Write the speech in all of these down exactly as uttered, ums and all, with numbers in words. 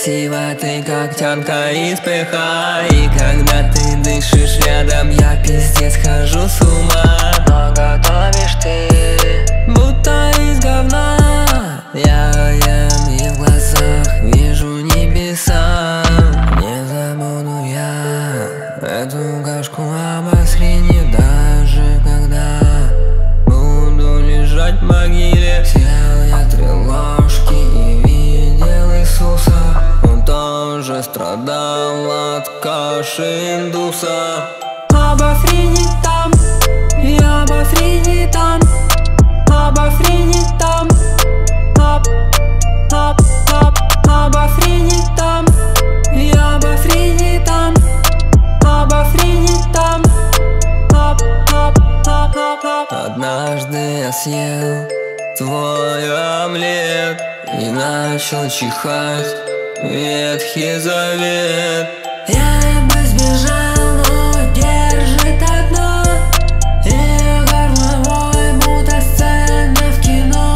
красива ты, как тянка из пеха. И когда ты дышишь рядом, я пиздец хожу с ума. Но готовишь ты будто из говна. Я ем и в глазах вижу небеса. Не забуду я эту кашку обострения, даже когда буду лежать в могиле. Съел я три ложки и видел Иисуса. Он тоже страдал от каши индуса. Обофрини там, и обофрини там, обофрини там, об, об, об, обофрини там, и обофрини там, обофрини там, об, об, об, об, об. Однажды я съел твой омлет и начал чихать Ветхий Завет. Я бы сбежал, но держит одно, и горловой будто сцена в кино.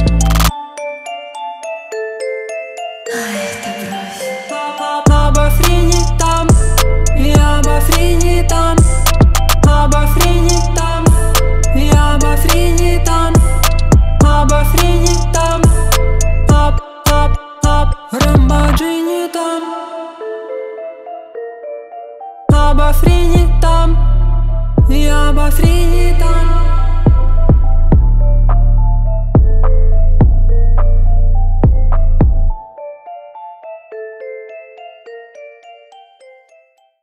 Ай, это брось. Обофрини там, и обофрини там, обофрини там, и обофрини там, обофрини там, об, об, об, рамбоджини там, обофрини